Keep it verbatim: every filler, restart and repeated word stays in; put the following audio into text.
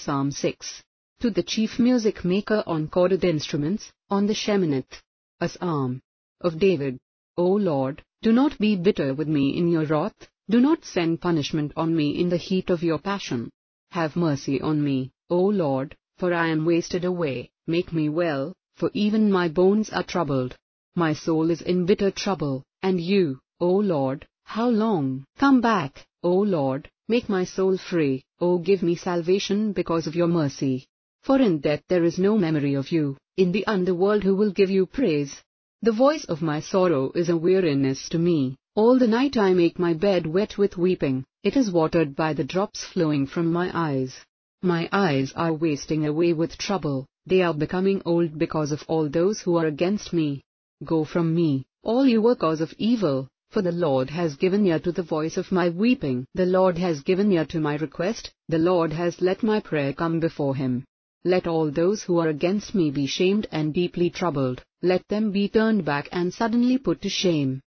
Psalm six. To the chief music maker on chorded instruments, on the Sheminith. A Psalm of David. O Lord, do not be bitter with me in your wrath, do not send punishment on me in the heat of your passion. Have mercy on me, O Lord, for I am wasted away, make me well, for even my bones are troubled. My soul is in bitter trouble, and you, O Lord, how long? Come back, O Lord, make my soul free, O give me salvation because of your mercy. For in death there is no memory of you, in the underworld who will give you praise? The voice of my sorrow is a weariness to me, all the night I make my bed wet with weeping, it is watered by the drops flowing from my eyes. My eyes are wasting away with trouble, they are becoming old because of all those who are against me. Go from me, all you workers of evil, for the Lord has given ear to the voice of my weeping. The Lord has given ear to my request, the Lord has let my prayer come before him. Let all those who are against me be shamed and deeply troubled, let them be turned back and suddenly put to shame.